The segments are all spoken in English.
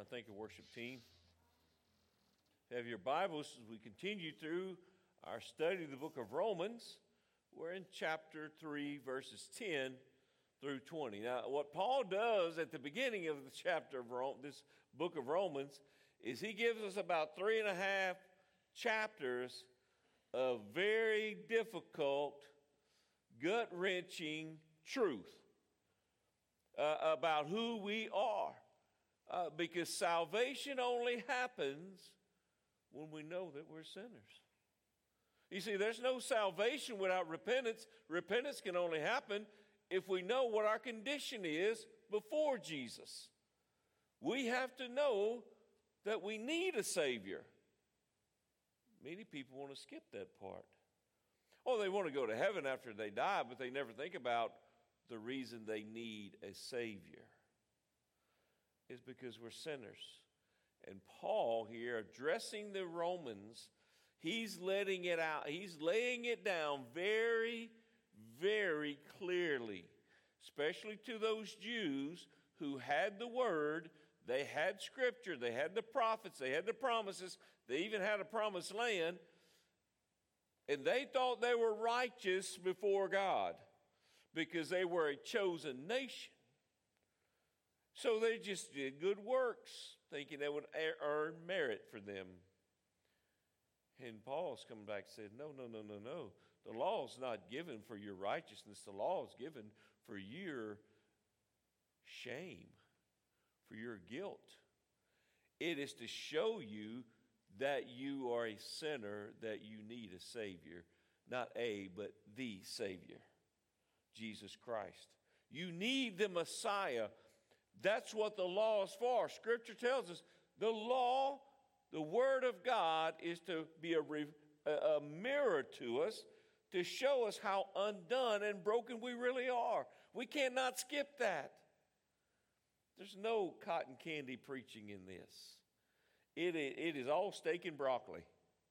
Thank you, worship team. Have your Bibles as we continue through our study of the book of Romans. We're in chapter 3, verses 10 through 20. Now, what Paul does at the beginning of the chapter of this book of Romans is he gives us about 3.5 chapters of very difficult, gut-wrenching truth about who we are. Because salvation only happens when we know that we're sinners. You see, there's no salvation without repentance. Repentance can only happen if we know what our condition is before Jesus. We have to know that we need a Savior. Many people want to skip that part. Oh, they want to go to heaven after they die, but they never think about the reason they need a Savior. Is because we're sinners. And Paul here, addressing the Romans, he's letting it out. He's laying it down very, very clearly, especially to those Jews who had the Word, they had Scripture, they had the prophets, they had the promises, they even had a promised land, and they thought they were righteous before God because they were a chosen nation. So they just did good works, thinking they would earn merit for them. And Paul's coming back and said, no. The law is not given for your righteousness. The law is given for your shame, for your guilt. It is to show you that you are a sinner, that you need a Savior. Not a, but the Savior, Jesus Christ. You need the Messiah. That's what the law is for. Scripture tells us the law, the Word of God, is to be a mirror to us to show us how undone and broken we really are. We cannot skip that. There's no cotton candy preaching in this. It is all steak and broccoli.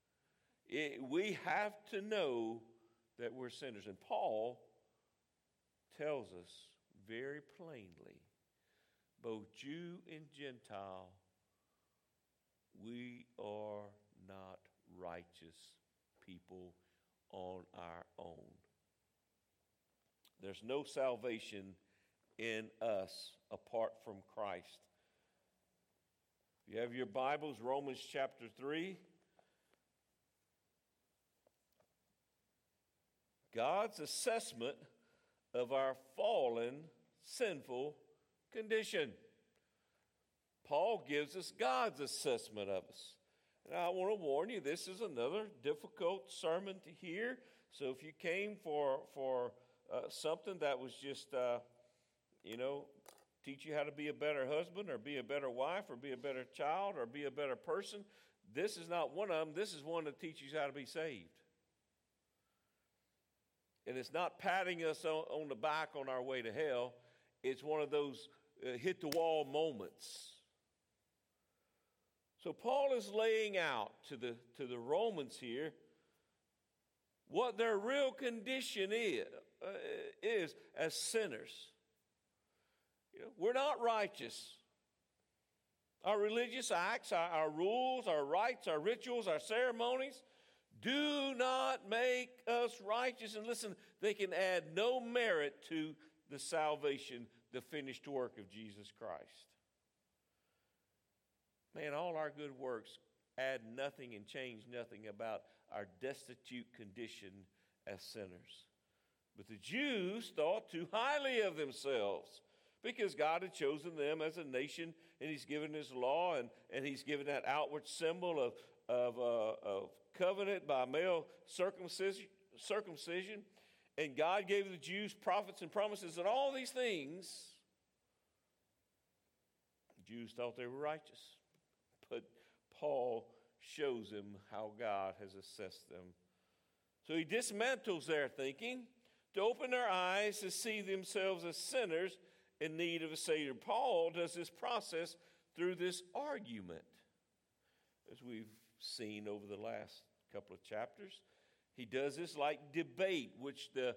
We have to know that we're sinners. And Paul tells us very plainly, both Jew and Gentile, we are not righteous people on our own. There's no salvation in us apart from Christ. If you have your Bibles, Romans chapter 3. God's assessment of our fallen, sinful condition. Paul gives us God's assessment of us. And I want to warn you, this is another difficult sermon to hear. So if you came for something that was just, teach you how to be a better husband or be a better wife or be a better child or be a better person, this is not one of them. This is one that teaches you how to be saved. And it's not patting us on the back on our way to hell. It's one of those hit the wall moments. So Paul is laying out to the Romans here what their real condition is as sinners. We're not righteous. Our religious acts, our rules, our rites, our rituals, our ceremonies do not make us righteous. And listen, they can add no merit to the salvation, the finished work of Jesus Christ. Man, all our good works add nothing and change nothing about our destitute condition as sinners. But the Jews thought too highly of themselves because God had chosen them as a nation, and He's given His law, and He's given that outward symbol of covenant by male circumcision. And God gave the Jews prophets and promises and all these things. The Jews thought they were righteous. But Paul shows them how God has assessed them. So he dismantles their thinking to open their eyes to see themselves as sinners in need of a Savior. Paul does this process through this argument. As we've seen over the last couple of chapters, he does this like debate, which the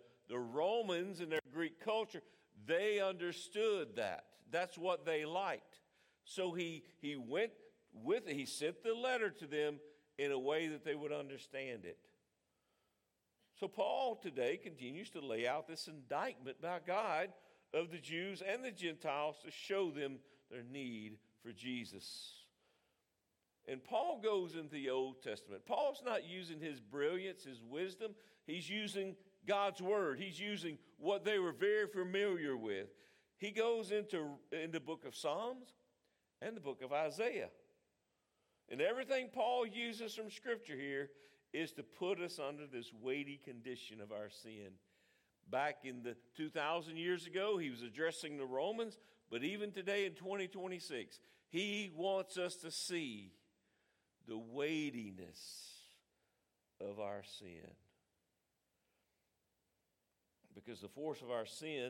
Romans in their Greek culture, they understood that. That's what they liked. So he went with it. He sent the letter to them in a way that they would understand it. So Paul today continues to lay out this indictment by God of the Jews and the Gentiles to show them their need for Jesus. And Paul goes into the Old Testament. Paul's not using his brilliance, his wisdom. He's using God's word. He's using what they were very familiar with. He goes into the book of Psalms and the book of Isaiah. And everything Paul uses from Scripture here is to put us under this weighty condition of our sin. Back in the 2,000 years ago, he was addressing the Romans, but even today in 2026, he wants us to see the weightiness of our sin. Because the force of our sin,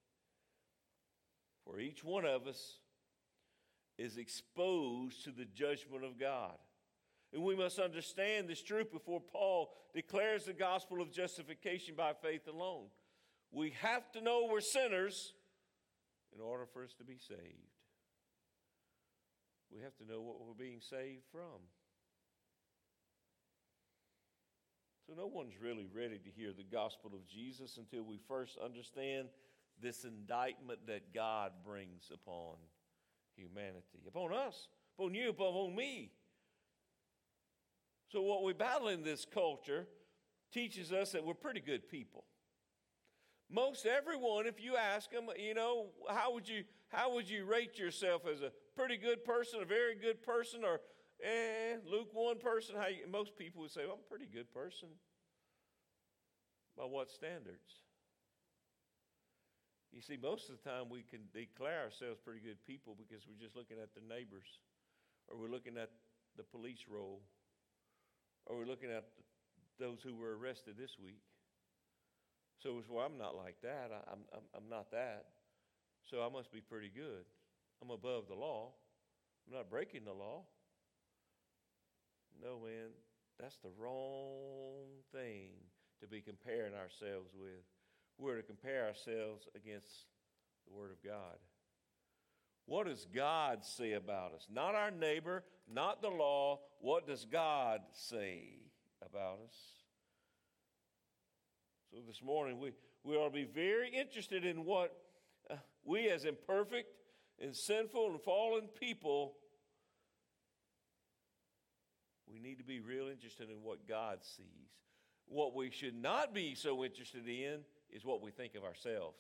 for each one of us, is exposed to the judgment of God. And we must understand this truth before Paul declares the gospel of justification by faith alone. We have to know we're sinners in order for us to be saved. We have to know what we're being saved from. So no one's really ready to hear the gospel of Jesus until we first understand this indictment that God brings upon humanity, upon us, upon you, upon me. So what we battle in this culture teaches us that we're pretty good people. Most everyone, if you ask them, how would you rate yourself as a pretty good person, a very good person, or lukewarm person? Most people would say, well, I'm a pretty good person. By what standards? You see, most of the time we can declare ourselves pretty good people because we're just looking at the neighbors, or we're looking at the police roll, or we're looking at those who were arrested this week. So it's, well, I'm not like that. I'm not that. So I must be pretty good. I'm above the law. I'm not breaking the law. No, man, that's the wrong thing to be comparing ourselves with. We're to compare ourselves against the Word of God. What does God say about us? Not our neighbor, not the law. What does God say about us? So this morning we ought to be very interested in what we as imperfect and sinful and fallen people, we need to be real interested in what God sees. What we should not be so interested in is what we think of ourselves.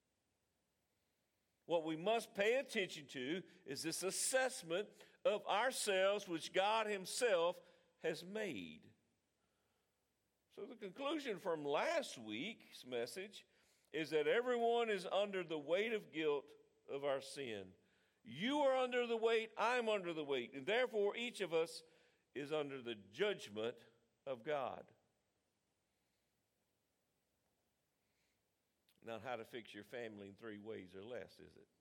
What we must pay attention to is this assessment of ourselves which God Himself has made. So the conclusion from last week's message is that everyone is under the weight of guilt of our sin. You are under the weight, I'm under the weight, and therefore each of us is under the judgment of God. Not how to fix your family in 3 ways or less, is it?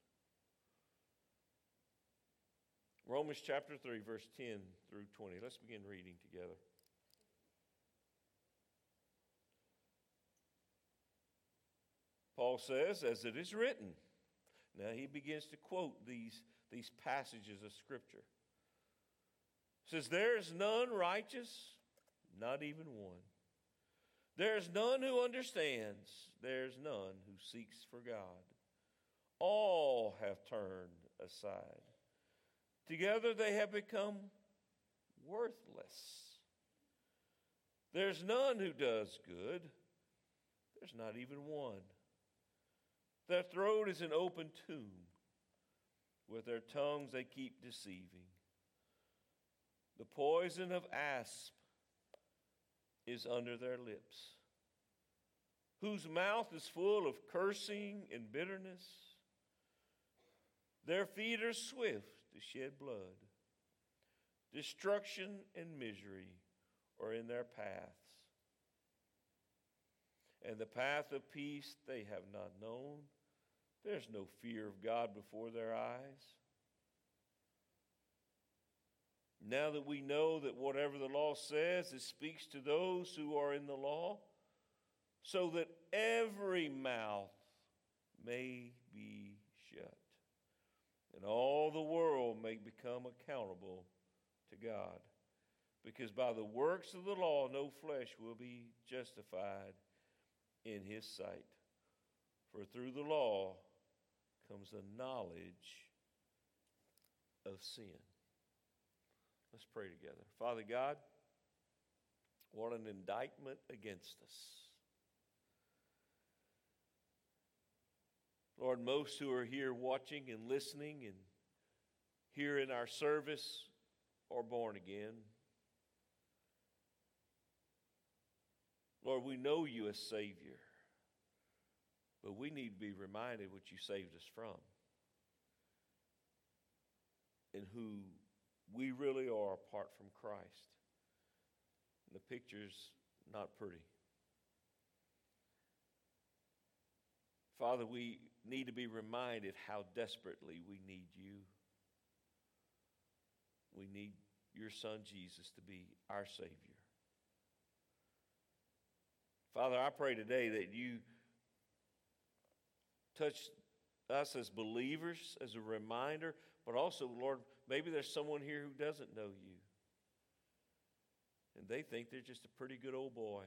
Romans chapter 3, verse 10 through 20. Let's begin reading together. Paul says, as it is written. Now he begins to quote these passages of Scripture. He says, there is none righteous, not even one. There is none who understands. There is none who seeks for God. All have turned aside. Together they have become worthless. There's none who does good. There's not even one. Their throat is an open tomb. With their tongues they keep deceiving. The poison of asp is under their lips, whose mouth is full of cursing and bitterness. Their feet are swift to shed blood. Destruction and misery are in their paths. And the path of peace they have not known. There's no fear of God before their eyes. Now that we know that whatever the law says, it speaks to those who are in the law, so that every mouth may be shut, and all the world may become accountable to God. Because by the works of the law, no flesh will be justified in his sight. For through the law comes the knowledge of sin. Let's pray together. Father God, what an indictment against us. Lord, most who are here watching and listening and here in our service are born again. Lord, we know you as Savior, but we need to be reminded what you saved us from and who we really are apart from Christ. And the picture's not pretty. Father, we need to be reminded how desperately we need you. We need your Son, Jesus, to be our Savior. Father, I pray today that you touch us as believers, as a reminder, but also, Lord, maybe there's someone here who doesn't know you. And they think they're just a pretty good old boy,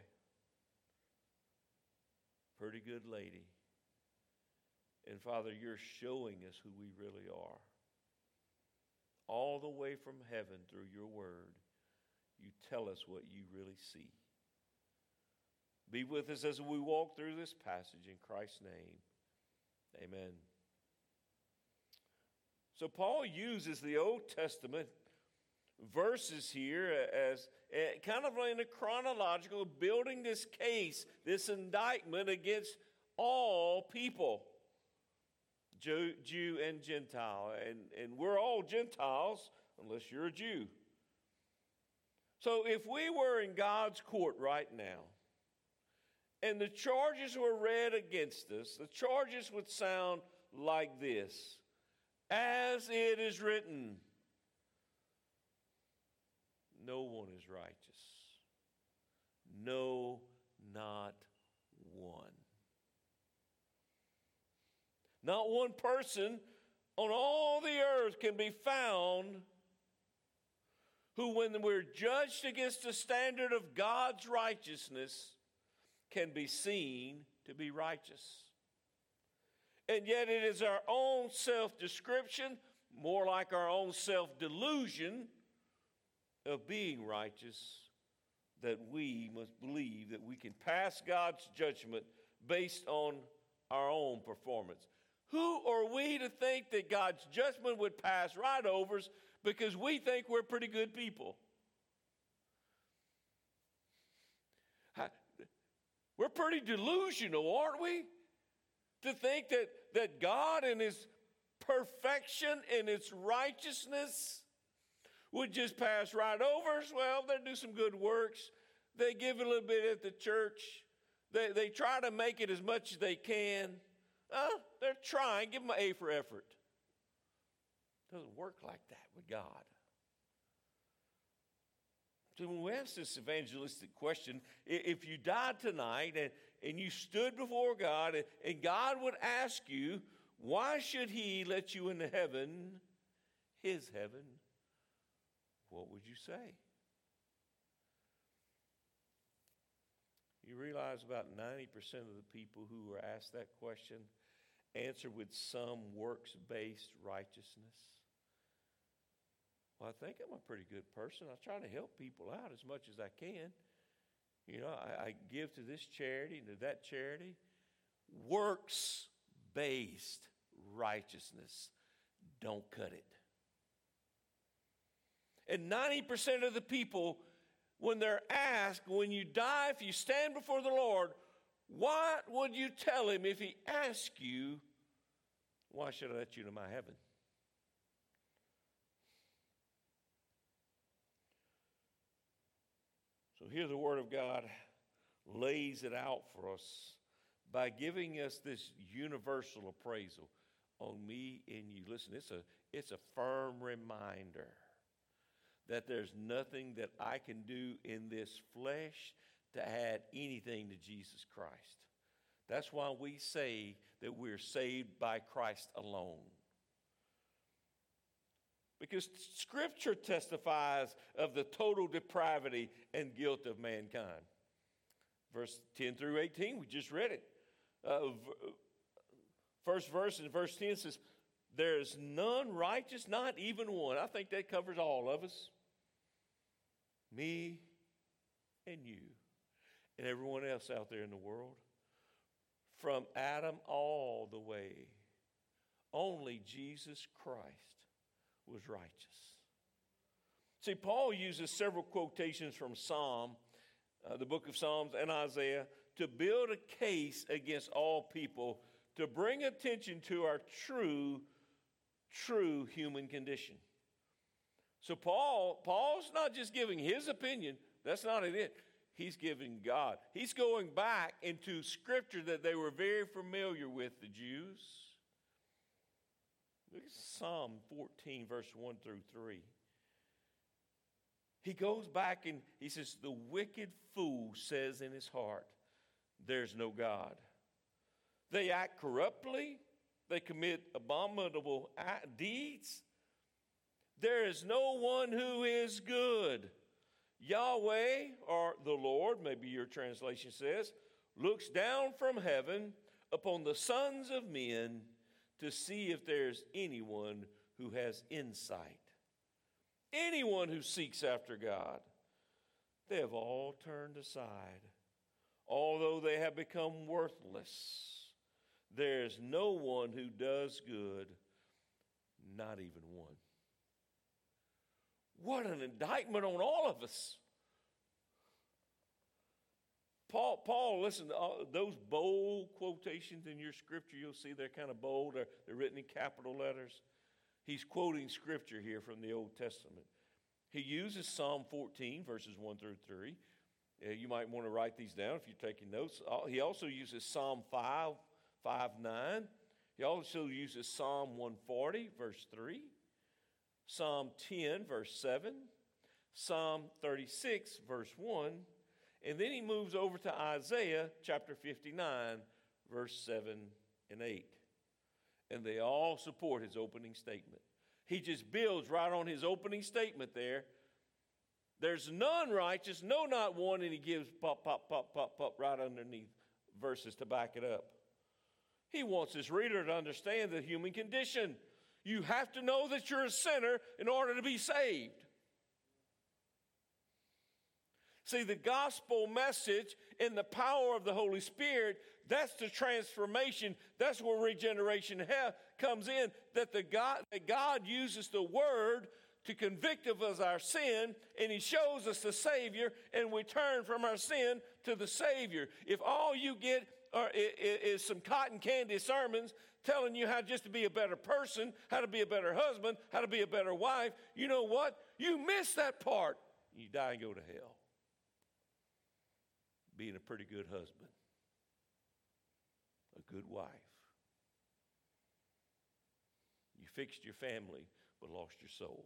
pretty good lady. And Father, you're showing us who we really are. All the way from heaven through your word, you tell us what you really see. Be with us as we walk through this passage in Christ's name. Amen. So Paul uses the Old Testament verses here as kind of in a chronological, building this case, this indictment against all people, Jew and Gentile. And we're all Gentiles unless you're a Jew. So if we were in God's court right now, and the charges were read against us, the charges would sound like this: as it is written, no one is righteous. No, not one. Not one person on all the earth can be found who, when we're judged against the standard of God's righteousness, can be seen to be righteous. And yet it is our own self-description, more like our own self-delusion of being righteous, that we must believe that we can pass God's judgment based on our own performance. Who are we to think that God's judgment would pass right over us because we think we're pretty good people? We're pretty delusional, aren't we? To think that God in his perfection and his righteousness would just pass right over us. Well, they do some good works. They give a little bit at the church. They try to make it as much as they can. They're trying. Give them an A for effort. It doesn't work like that with God. So when we ask this evangelistic question, if you died tonight and you stood before God and God would ask you, why should he let you into heaven, his heaven, what would you say? You realize about 90% of the people who were asked that question answer with some works-based righteousness. Well, I think I'm a pretty good person. I try to help people out as much as I can. You know, I give to this charity and to that charity. Works-based righteousness. Don't cut it. And 90% of the people, when they're asked, when you die, if you stand before the Lord, what would you tell him if he asked you, why should I let you into my heaven? So here the Word of God lays it out for us by giving us this universal appraisal on me and you. Listen, it's a firm reminder that there's nothing that I can do in this flesh to add anything to Jesus Christ. That's why we say that we're saved by Christ alone. Because Scripture testifies of the total depravity and guilt of mankind. Verse 10 through 18, we just read it. First verse in verse 10 says, there is none righteous, not even one. I think that covers all of us. Me and you and everyone else out there in the world. From Adam all the way, only Jesus Christ was righteous. See, Paul uses several quotations from Psalm, the book of Psalms and Isaiah, to build a case against all people, to bring attention to our true human condition. So Paul's not just giving his opinion. That's not it. He's giving God. He's going back into Scripture that they were very familiar with, the Jews. Look at Psalm 14, verse 1 through 3. He goes back and he says, the wicked fool says in his heart, there's no God. They act corruptly. They commit abominable deeds. There is no one who is good. Yahweh, or the Lord, maybe your translation says, looks down from heaven upon the sons of men to see if there's anyone who has insight. Anyone who seeks after God. They have all turned aside. Although they have become worthless, there's no one who does good, not even one. What an indictment on all of us. Paul, listen, to those bold quotations in your Scripture, you'll see they're kind of bold. They're written in capital letters. He's quoting Scripture here from the Old Testament. He uses Psalm 14, verses 1 through 3. You might want to write these down if you're taking notes. He also uses Psalm 5, 9. He also uses Psalm 140, verse 3. Psalm 10, verse 7, Psalm 36, verse 1, and then he moves over to Isaiah chapter 59, verse 7 and 8. And they all support his opening statement. He just builds right on his opening statement there. There's none righteous, no, not one, and he gives pop right underneath verses to back it up. He wants his reader to understand the human condition. You have to know that you're a sinner in order to be saved. See, the gospel message and the power of the Holy Spirit, that's the transformation. That's where regeneration comes in, that God uses the Word to convict of us our sin, and He shows us the Savior, and we turn from our sin to the Savior. If all you get is some cotton candy sermons telling you how just to be a better person, how to be a better husband, how to be a better wife, you know what? You miss that part. You die and go to hell. Being a pretty good husband, a good wife. You fixed your family, but lost your soul.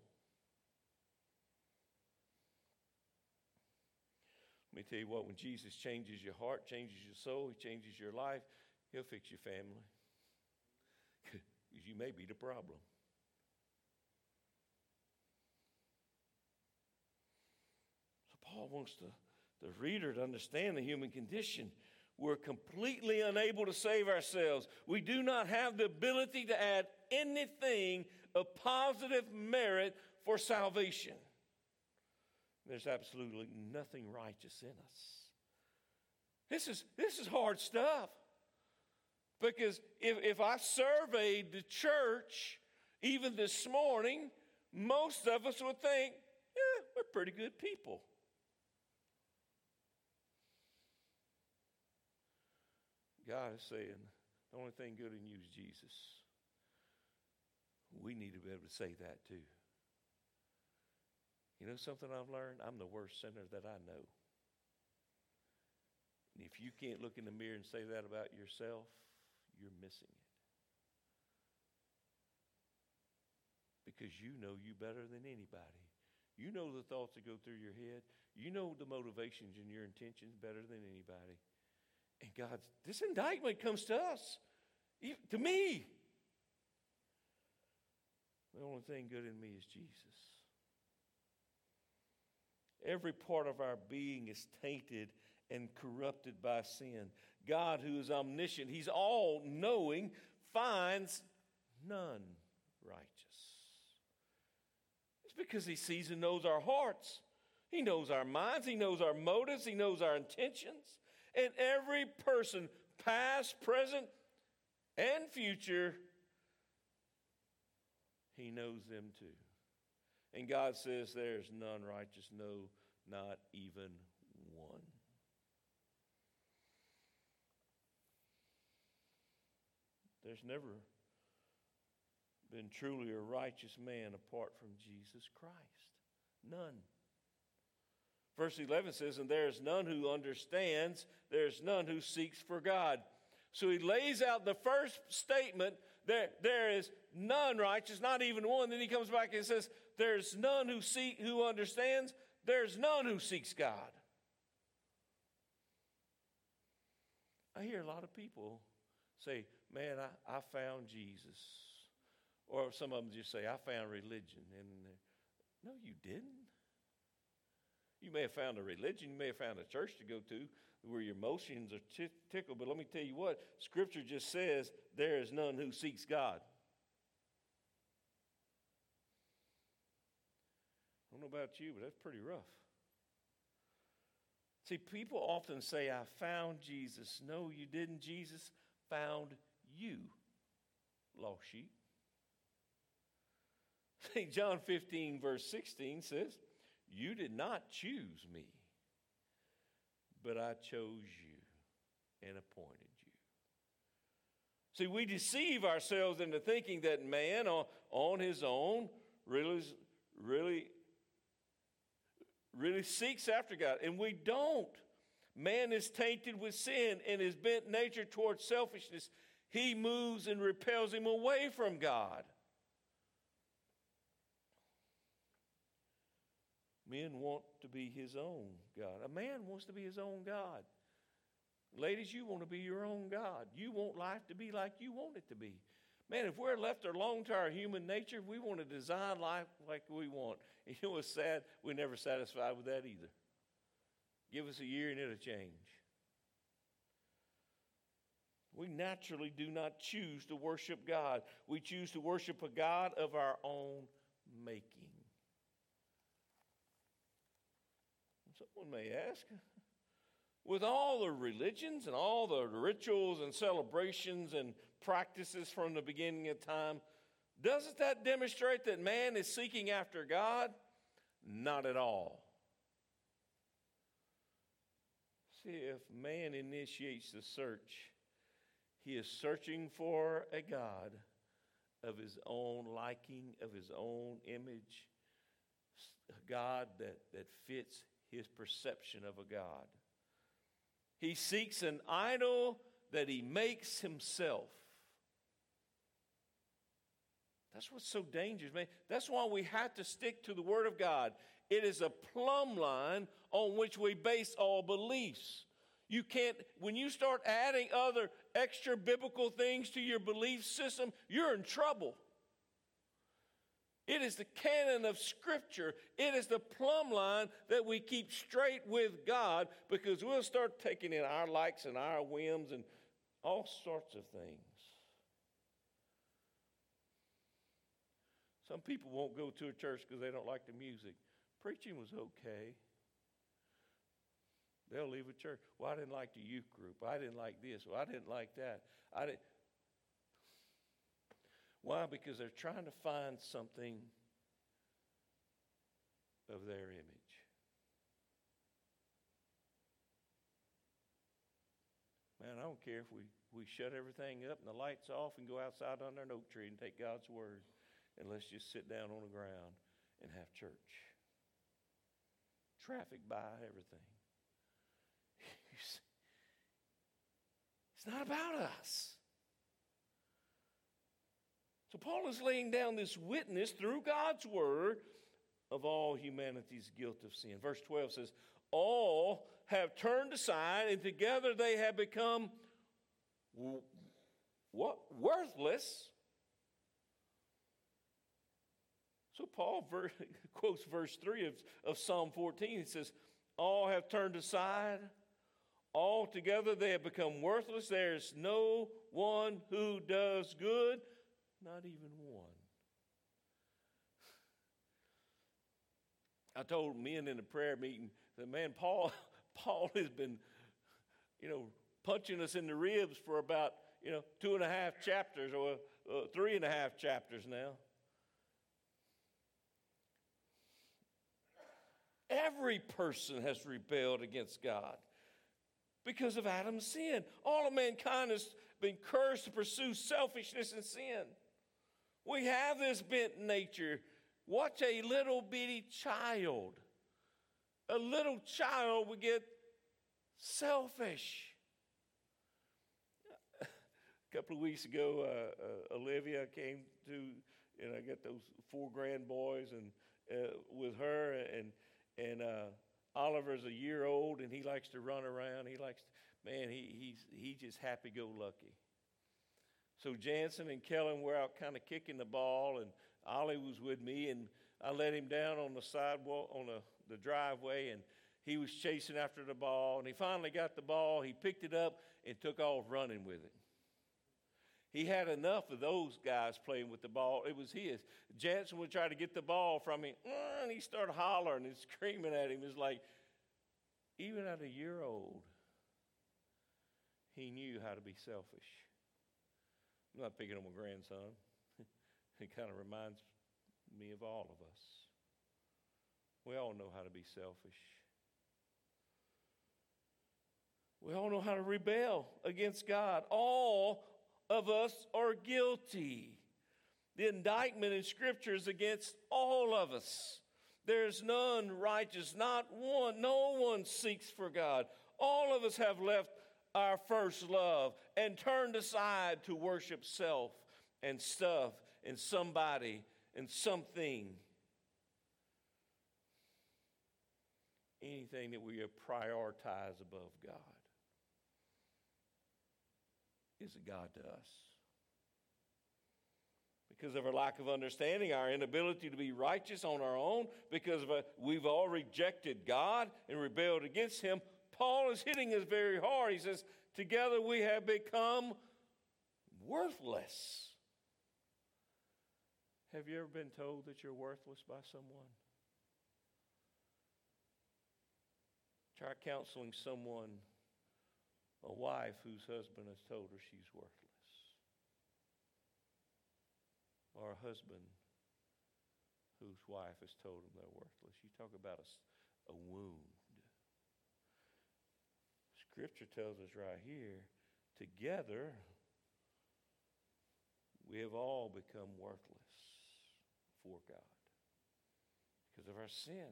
Let me tell you what, when Jesus changes your heart, changes your soul, He changes your life, He'll fix your family. Because you may be the problem. So Paul wants the reader to understand the human condition. We're completely unable to save ourselves. We do not have the ability to add anything of positive merit for salvation. There's absolutely nothing righteous in us. This is hard stuff. Because if I surveyed the church, even this morning, most of us would think, yeah, we're pretty good people. God is saying, the only thing good in you is Jesus. We need to be able to say that too. You know something I've learned? I'm the worst sinner that I know. And if you can't look in the mirror and say that about yourself, you're missing it. Because you know you better than anybody. You know the thoughts that go through your head. You know the motivations and your intentions better than anybody. And this indictment comes to us, to me. The only thing good in me is Jesus. Every part of our being is tainted and corrupted by sin. God, who is omniscient, He's all-knowing, finds none righteous. It's because He sees and knows our hearts. He knows our minds. He knows our motives. He knows our intentions. And every person, past, present, and future, He knows them too. And God says there's none righteous, no, not even one. There's never been truly a righteous man apart from Jesus Christ. None. Verse 11 says, and there is none who understands, there is none who seeks for God. So he lays out the first statement, there is none righteous, not even one. Then he comes back and says, there's none who understands, there's none who seeks God. I hear a lot of people say, man, I found Jesus. Or some of them just say, I found religion. And no, you didn't. You may have found a religion. You may have found a church to go to where your emotions are tickled. But let me tell you what, Scripture just says there is none who seeks God. I don't know about you, but that's pretty rough. See, people often say, I found Jesus. No, you didn't. Jesus found you, lost sheep. St. John 15, verse 16 says, you did not choose me, but I chose you and appointed you. See, we deceive ourselves into thinking that man on his own really seeks after God, and we don't. Man is tainted with sin and his bent nature towards selfishness. He moves and repels him away from God. Men want to be his own God. A man wants to be his own God. Ladies, you want to be your own God. You want life to be like you want it to be. Man, if we're left alone to our human nature, we want to design life like we want. And you know what's sad? We're never satisfied with that either. Give us a year and it'll change. We naturally do not choose to worship God. We choose to worship a God of our own making. Someone may ask, with all the religions and all the rituals and celebrations and practices from the beginning of time, doesn't that demonstrate that man is seeking after God? Not at all. See, if man initiates the search, he is searching for a God of his own liking, of his own image, a God that fits his perception of a God. He seeks an idol that he makes himself. That's what's so dangerous, man. That's why we have to stick to the Word of God. It is a plumb line on which we base all beliefs. You can't, when you start adding other extra biblical things to your belief system, you're in trouble. It is the canon of Scripture. It is the plumb line that we keep straight with God, because we'll start taking in our likes and our whims and all sorts of things. Some people won't go to a church because they don't like the music. Preaching was okay. They'll leave a church. Well, I didn't like the youth group. I didn't like this. Well, I didn't like that. Why? Because they're trying to find something of their image. Man, I don't care if we shut everything up and the lights off and go outside under an oak tree and take God's word, and let's just sit down on the ground and have church. Traffic by, everything. It's not about us. So Paul is laying down this witness through God's word of all humanity's guilt of sin. Verse 12 says, all have turned aside, and together they have become what? Worthless. So Paul quotes verse 3 of Psalm 14. He says, all have turned aside. Altogether they have become worthless. There is no one who does good, not even one. I told men in the prayer meeting that, man, Paul has been, punching us in the ribs for about, 2.5 chapters or 3.5 chapters now. Every person has rebelled against God because of Adam's sin. All of mankind has been cursed to pursue selfishness and sin. We have this bent nature. Watch a little bitty child. A little child would get selfish. A couple of weeks ago, Olivia came to, I got those 4 grand boys and with her, and Oliver's a year old, and he likes to run around. He's just happy-go-lucky. So Jansen and Kellen were out kind of kicking the ball, and Ollie was with me, and I let him down on the sidewalk, on the driveway, and he was chasing after the ball, and he finally got the ball. He picked it up and took off running with it. He had enough of those guys playing with the ball. It was his. Jansen would try to get the ball from him, and he started hollering and screaming at him. It's like, even at a year old, he knew how to be selfish. I'm not picking on my grandson. It kind of reminds me of all of us. We all know how to be selfish. We all know how to rebel against God. All of us are guilty. The indictment in Scripture is against all of us. There's none righteous, not one. No one seeks for God. All of us have left our first love and turned aside to worship self and stuff and somebody and something. Anything that we prioritize above God is a God to us. Because of our lack of understanding, our inability to be righteous on our own, because we've all rejected God and rebelled against Him, Paul is hitting us very hard. He says, together we have become worthless. Have you ever been told that you're worthless by someone? Try counseling someone, a wife whose husband has told her she's worthless. Or a husband whose wife has told him they're worthless. You talk about a wound. Scripture tells us right here, together we have all become worthless for God because of our sin.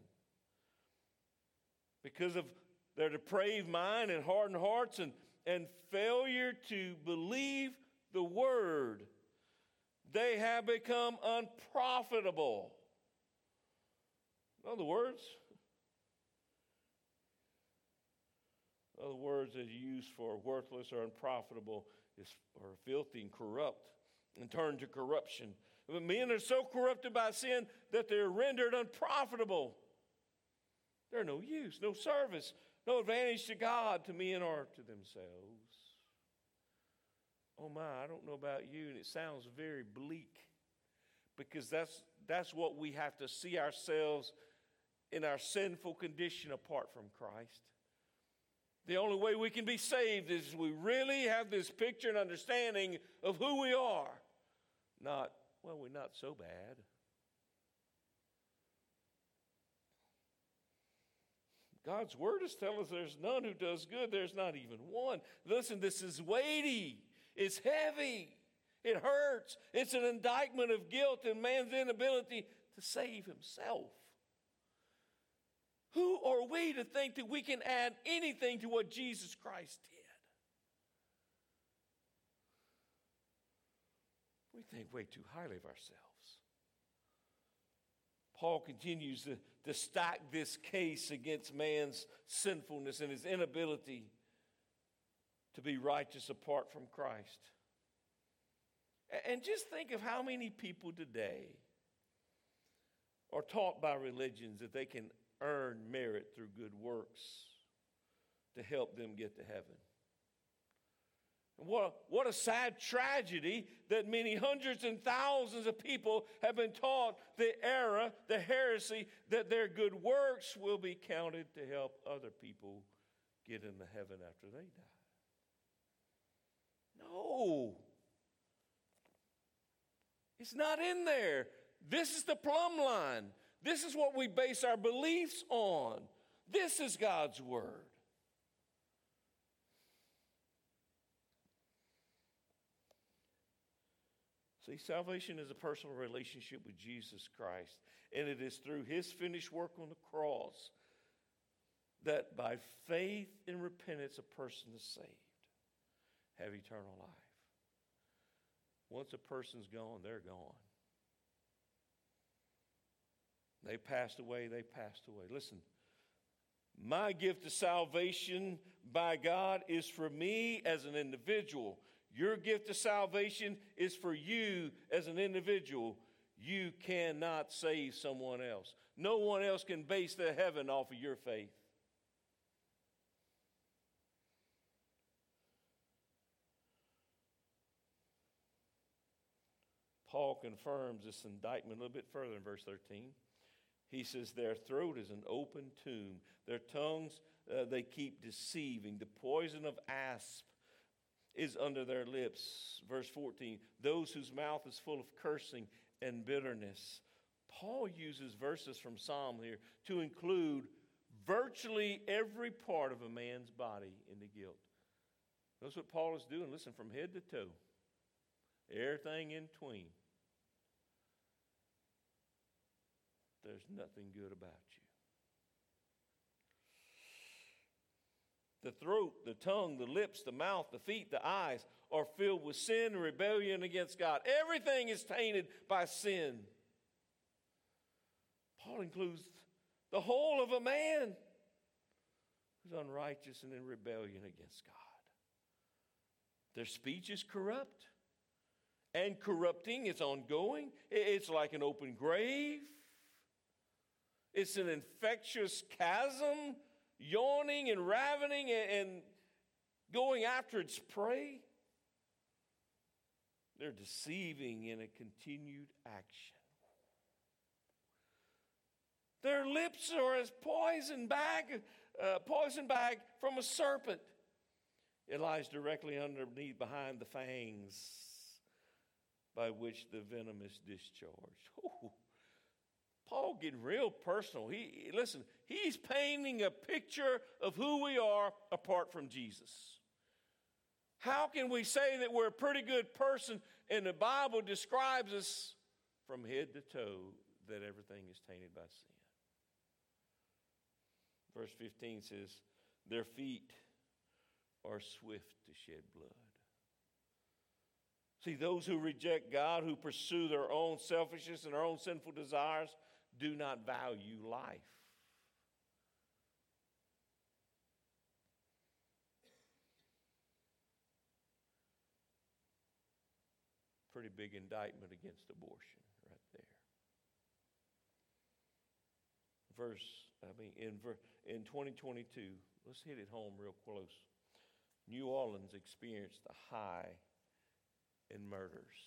Because of their depraved mind and hardened hearts and failure to believe the word, they have become unprofitable. In other words that you use for worthless or unprofitable are filthy and corrupt and turn to corruption. But men are so corrupted by sin that they're rendered unprofitable. They're no use, no service, no advantage to God, to men, or to themselves. Oh my, I don't know about you, and it sounds very bleak, because that's what we have to see ourselves in our sinful condition apart from Christ. The only way we can be saved is we really have this picture and understanding of who we are. We're not so bad. God's word is telling us there's none who does good. There's not even one. Listen, this is weighty. It's heavy. It hurts. It's an indictment of guilt and man's inability to save himself. Who are we to think that we can add anything to what Jesus Christ did? We think way too highly of ourselves. Paul continues to stack this case against man's sinfulness and his inability to be righteous apart from Christ. And just think of how many people today or taught by religions that they can earn merit through good works to help them get to heaven. What a sad tragedy that many hundreds and thousands of people have been taught the error, the heresy, that their good works will be counted to help other people get into heaven after they die. No. It's not in there. This is the plumb line. This is what we base our beliefs on. This is God's Word. See, salvation is a personal relationship with Jesus Christ, and it is through His finished work on the cross that by faith and repentance a person is saved, have eternal life. Once a person's gone, they're gone. They passed away, they passed away. Listen, my gift of salvation by God is for me as an individual. Your gift of salvation is for you as an individual. You cannot save someone else. No one else can base their heaven off of your faith. Paul confirms this indictment a little bit further in verse 13. He says, their throat is an open tomb. Their tongues, they keep deceiving. The poison of asp is under their lips. Verse 14, those whose mouth is full of cursing and bitterness. Paul uses verses from Psalm here to include virtually every part of a man's body in the guilt. That's what Paul is doing. Listen, from head to toe. Everything in between. There's nothing good about you. The throat, the tongue, the lips, the mouth, the feet, the eyes are filled with sin and rebellion against God. Everything is tainted by sin. Paul includes the whole of a man who's unrighteous and in rebellion against God. Their speech is corrupt and corrupting. It's ongoing. It's like an open grave. It's an infectious chasm, yawning and ravening and going after its prey. They're deceiving in a continued action. Their lips are as poison bag from a serpent. It lies directly underneath, behind the fangs by which the venom is discharged. Ooh. Paul getting real personal. He's painting a picture of who we are apart from Jesus. How can we say that we're a pretty good person and the Bible describes us from head to toe that everything is tainted by sin? Verse 15 says, their feet are swift to shed blood. See, those who reject God, who pursue their own selfishness and their own sinful desires, do not value life. Pretty big indictment against abortion right there. In 2022, let's hit it home real close. New Orleans experienced a high in murders.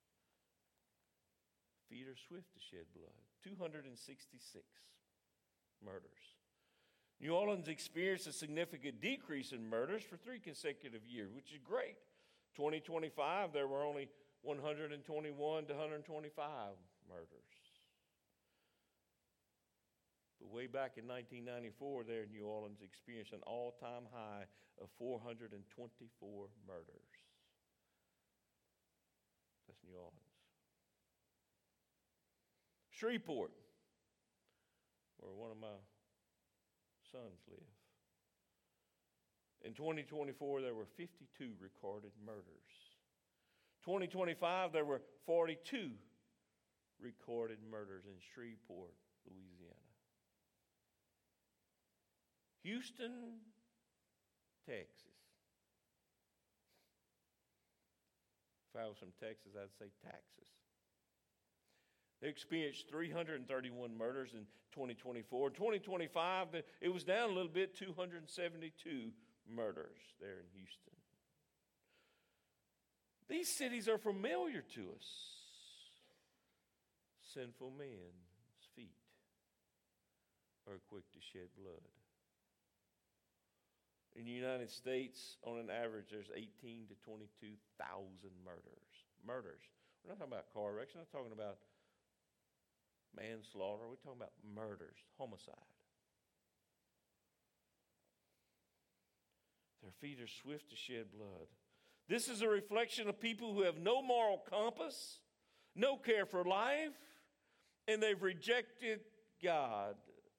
Feet are swift to shed blood. 266 murders. New Orleans experienced a significant decrease in murders for 3 consecutive years, which is great. 2025, there were only 121 to 125 murders. But way back in 1994, there in New Orleans experienced an all-time high of 424 murders. That's New Orleans. Shreveport, where one of my sons live. In 2024, there were 52 recorded murders. 2025, there were 42 recorded murders in Shreveport, Louisiana. Houston, Texas. If I was from Texas, I'd say Texas. They experienced 331 murders in 2024. In 2025, it was down a little bit, 272 murders there in Houston. These cities are familiar to us. Sinful men's feet are quick to shed blood. In the United States, on an average, there's 18 to 22,000 murders. Murders. We're not talking about car wrecks. We're not talking about manslaughter. We're talking about murders, homicide. Their feet are swift to shed blood. This is a reflection of people who have no moral compass, no care for life, and they've rejected God.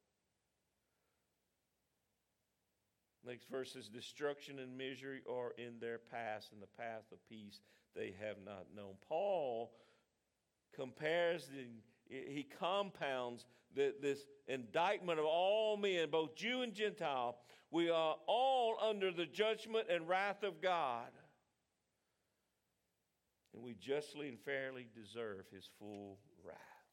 Next verse says, destruction and misery are in their path, and the path of peace they have not known. Paul compares, he compounds this indictment of all men, both Jew and Gentile. We are all under the judgment and wrath of God. And we justly and fairly deserve his full wrath.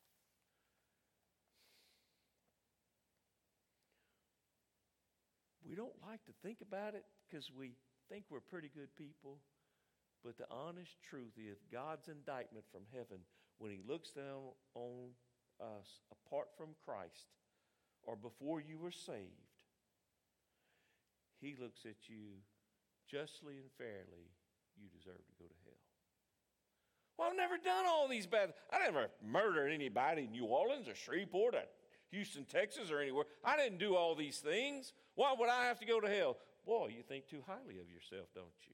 We don't like to think about it because we think we're pretty good people. But the honest truth is God's indictment from heaven, when he looks down on us apart from Christ or before you were saved, he looks at you justly and fairly. You deserve to go to hell. Well, I've never done all these bad. I never murdered anybody in New Orleans or Shreveport or Houston, Texas or anywhere. I didn't do all these things. Why would I have to go to hell? Boy, you think too highly of yourself, don't you?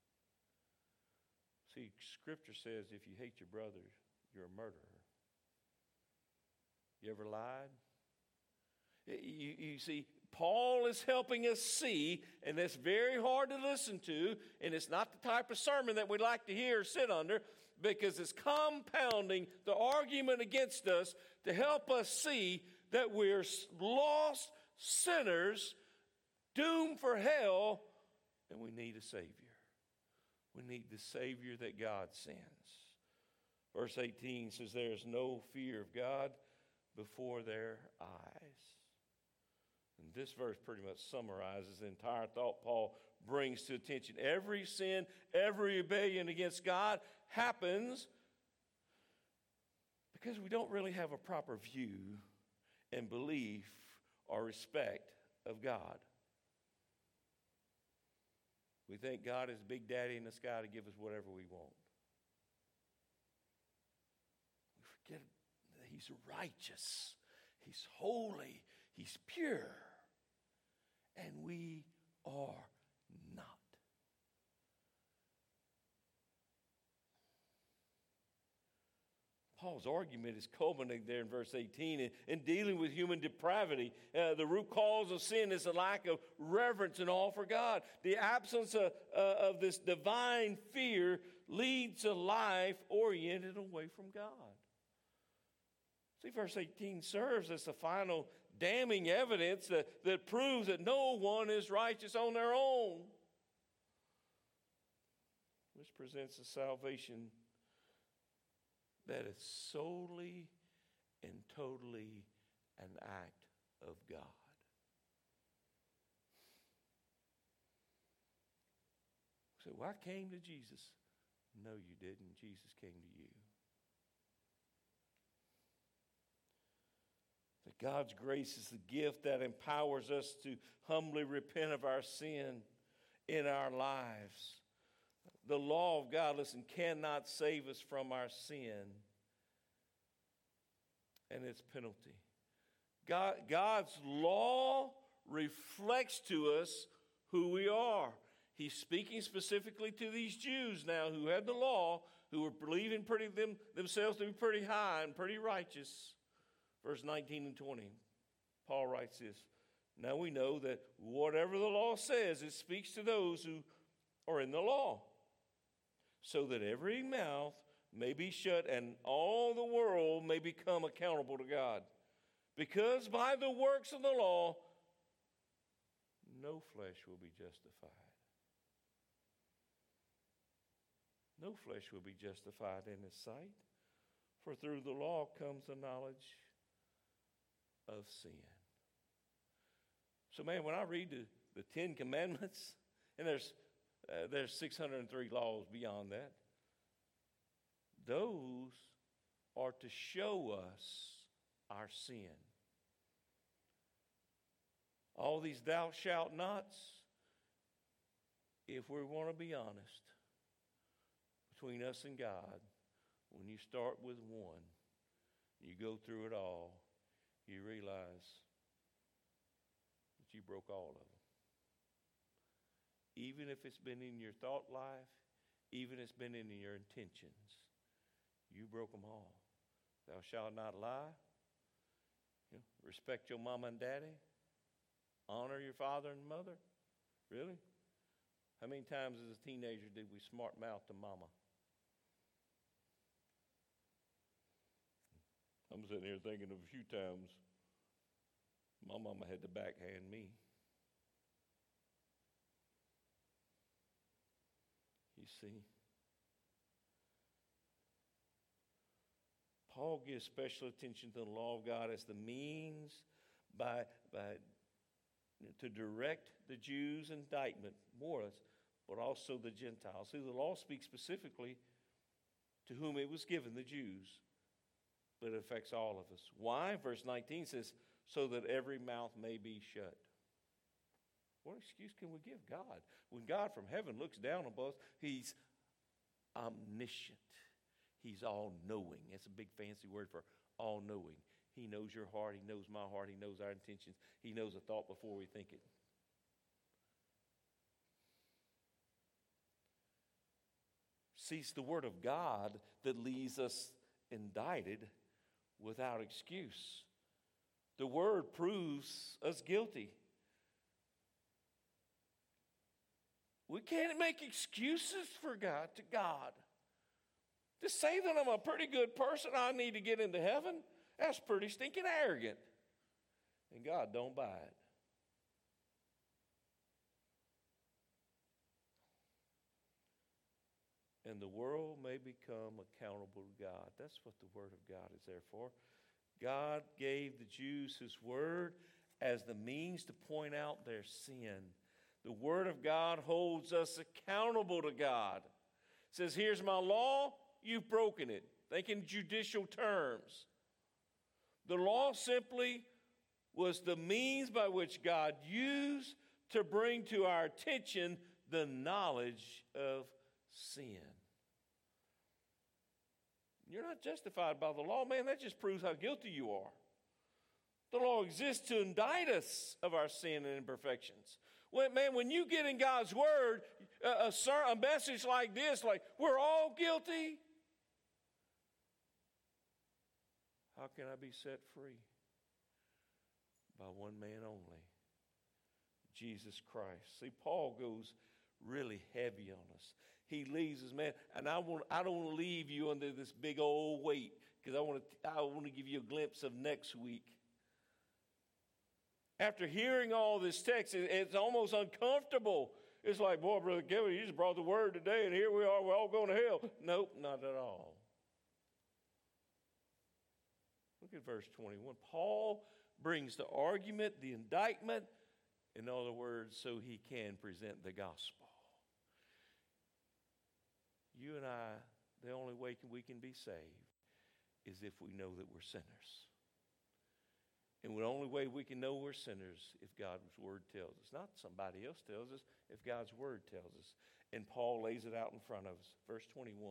See, Scripture says if you hate your brother, you're a murderer. You ever lied? You see, Paul is helping us see, and that's very hard to listen to, and it's not the type of sermon that we like to hear or sit under, because it's compounding the argument against us to help us see that we're lost sinners doomed for hell, and we need a Savior. We need the Savior that God sends. Verse 18 says, there is no fear of God before their eyes. And this verse pretty much summarizes the entire thought Paul brings to attention. Every sin, every rebellion against God happens because we don't really have a proper view and belief or respect of God. We think God is Big Daddy in the sky to give us whatever we want. We forget that he's righteous, he's holy, he's pure, and we are not. Paul's argument is culminating there in verse 18. In dealing with human depravity, the root cause of sin is a lack of reverence and awe for God. The absence of this divine fear leads a life oriented away from God. See, verse 18 serves as the final damning evidence that proves that no one is righteous on their own. This presents a salvation that is solely and totally an act of God. So, I came to Jesus. No, you didn't. Jesus came to you. That God's grace is the gift that empowers us to humbly repent of our sin in our lives. The law of God, listen, cannot save us from our sin and its penalty. God's law reflects to us who we are. He's speaking specifically to these Jews now who had the law, who were believing themselves to be pretty high and pretty righteous. Verse 19 and 20, Paul writes this, now we know that whatever the law says, it speaks to those who are in the law, so that every mouth may be shut and all the world may become accountable to God. Because by the works of the law, no flesh will be justified. No flesh will be justified in his sight. For through the law comes the knowledge of sin. So, man, when I read the Ten Commandments, and there's 603 laws beyond that, those are to show us our sin. All these thou shalt nots, if we want to be honest, between us and God, when you start with one, you go through it all, you realize that you broke all of them. Even if it's been in your thought life, even if it's been in your intentions, you broke them all. Thou shalt not lie. Respect your mama and daddy. Honor your father and mother. Really? How many times as a teenager did we smart mouth to mama? I'm sitting here thinking of a few times my mama had to backhand me. You see? Paul gives special attention to the law of God as the means to direct the Jews' indictment, more or less, but also the Gentiles. See, the law speaks specifically to whom it was given, the Jews, but it affects all of us. Why? Verse 19 says, so that every mouth may be shut. What excuse can we give God? When God from heaven looks down upon us, He's omniscient. He's all-knowing. That's a big fancy word for all-knowing. He knows your heart. He knows my heart. He knows our intentions. He knows a thought before we think it. See, it's the Word of God that leaves us indicted without excuse. The Word proves us guilty. We can't make excuses for God to God. To say that I'm a pretty good person, I need to get into heaven, that's pretty stinking arrogant. And God don't buy it. And the world may become accountable to God. That's what the Word of God is there for. God gave the Jews His Word as the means to point out their sin. The Word of God holds us accountable to God. It says, here's my law, you've broken it. Think in judicial terms. The law simply was the means by which God used to bring to our attention the knowledge of sin. You're not justified by the law, man. That just proves how guilty you are. The law exists to indict us of our sin and imperfections. When you get in God's Word, a message like this, like, we're all guilty. How can I be set free? By one man only, Jesus Christ. See, Paul goes really heavy on us. He leaves us, man, and I don't want to leave you under this big old weight, because I want to give you a glimpse of next week. After hearing all this text, it's almost uncomfortable. It's like, boy, Brother Kevin, you just brought the Word today, and here we are, we're all going to hell. Nope, not at all. Look at verse 21. Paul brings the argument, the indictment, in other words, so he can present the gospel. You and I, the only way we can be saved is if we know that we're sinners. And the only way we can know we're sinners if God's Word tells us. Not somebody else tells us, if God's Word tells us. And Paul lays it out in front of us. Verse 21.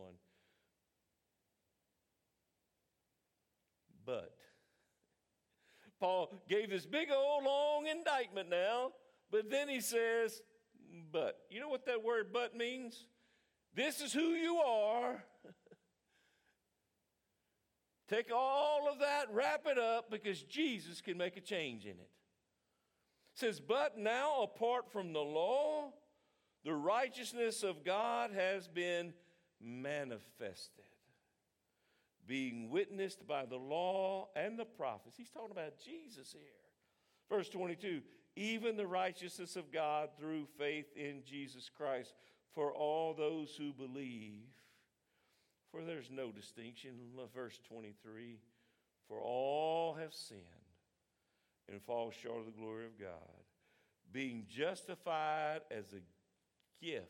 But. Paul gave this big old long indictment now. But then he says, but. You know what that word but means? This is who you are. Take all of that, wrap it up, because Jesus can make a change in it. It says, but now apart from the law, the righteousness of God has been manifested, being witnessed by the law and the prophets. He's talking about Jesus here. Verse 22, even the righteousness of God through faith in Jesus Christ for all those who believe. For there's no distinction. Verse 23, for all have sinned and fall short of the glory of God, being justified as a gift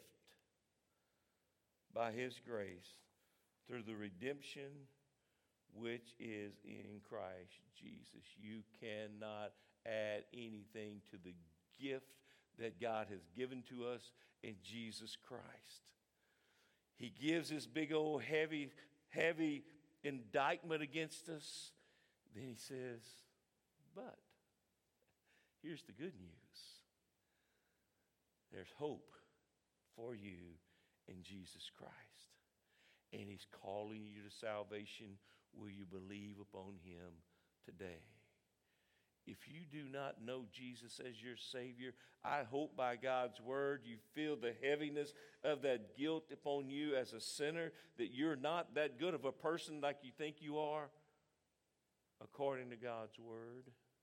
by his grace through the redemption which is in Christ Jesus. You cannot add anything to the gift that God has given to us in Jesus Christ. He gives this big old heavy indictment against us. Then he says, but here's the good news. There's hope for you in Jesus Christ. And he's calling you to salvation. Will you believe upon him today? If you do not know Jesus as your Savior, I hope by God's word you feel the heaviness of that guilt upon you as a sinner, that you're not that good of a person like you think you are, according to God's word.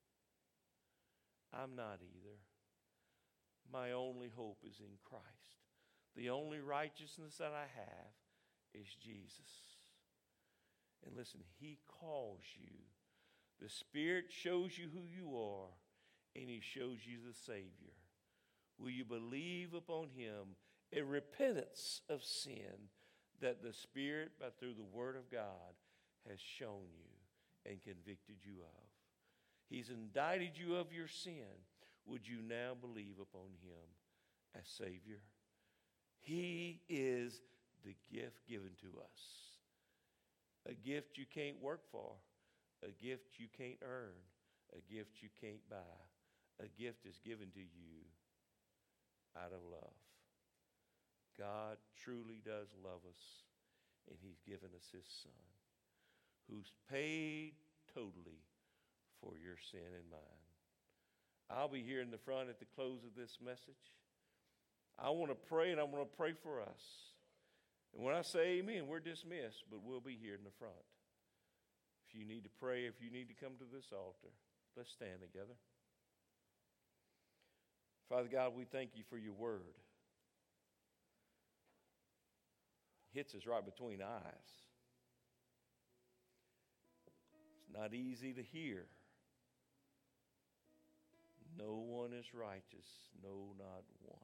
I'm not either. My only hope is in Christ. The only righteousness that I have is Jesus. And listen, he calls you. The Spirit shows you who you are, and he shows you the Savior. Will you believe upon him a repentance of sin that the Spirit, but through the Word of God, has shown you and convicted you of? He's indicted you of your sin. Would you now believe upon him as Savior? He is the gift given to us. A gift you can't work for. A gift you can't earn. A gift you can't buy. A gift is given to you out of love. God truly does love us, and he's given us his Son, who's paid totally for your sin and mine. I'll be here in the front at the close of this message. I want to pray, and I want to pray for us. And when I say amen, we're dismissed, but we'll be here in the front. If you need to pray, if you need to come to this altar, let's stand together. Father God, we thank you for your word. It hits us right between eyes. It's not easy to hear. No one is righteous, no, not one.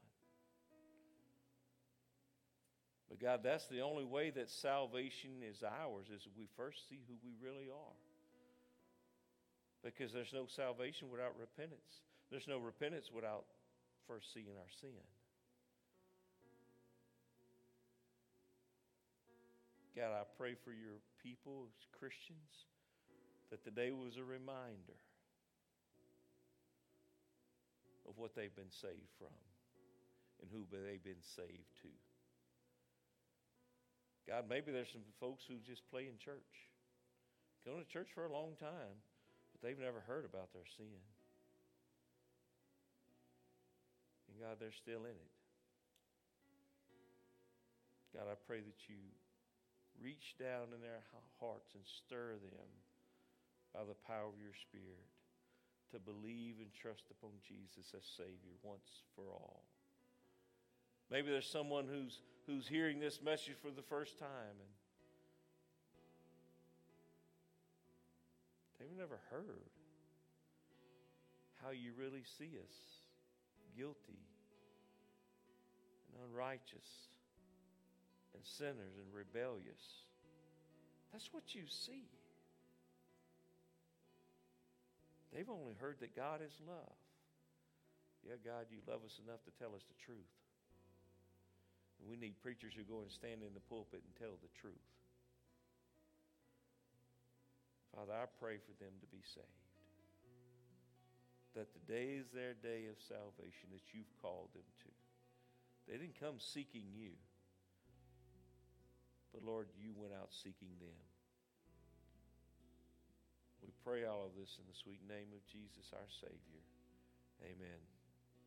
But God, that's the only way that salvation is ours, is we first see who we really are. Because there's no salvation without repentance. There's no repentance without first seeing our sin. God, I pray for your people as Christians that today was a reminder of what they've been saved from and who they've been saved to. God, maybe there's some folks who just play in church, going to church for a long time, but they've never heard about their sin. And God, they're still in it. God, I pray that you reach down in their hearts and stir them by the power of your Spirit to believe and trust upon Jesus as Savior once for all. Maybe there's someone who's hearing this message for the first time and they've never heard how you really see us guilty and unrighteous and sinners and rebellious. That's what you see. They've only heard that God is love. Yeah, God, you love us enough to tell us the truth. And we need preachers who go and stand in the pulpit and tell the truth. Father, I pray for them to be saved. That today is their day of salvation that you've called them to. They didn't come seeking you. But Lord, you went out seeking them. We pray all of this in the sweet name of Jesus, our Savior. Amen.